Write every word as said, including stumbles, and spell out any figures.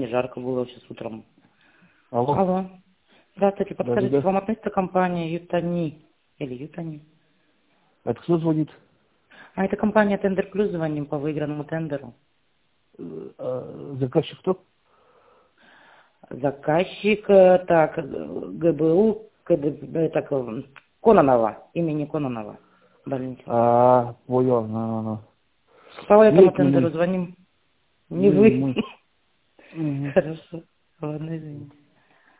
не жарко было сейчас утром. Алло. Алло. Здравствуйте, подскажите, Да, да, к вам относится компания Ютани? Или Ютани? это кто звонит? А это компания Тендер Плюс, звоним по выигранному тендеру. Э, а заказчик кто? Заказчик, э, так, ГБУ, КД, так, э, Кононова, имени Кононова, больница. А, понял, ну, ну. По этому Нет, не тендеру мы. звоним. Не Не, не вы. мы. Мгм. Хорошо. Ладно, извините.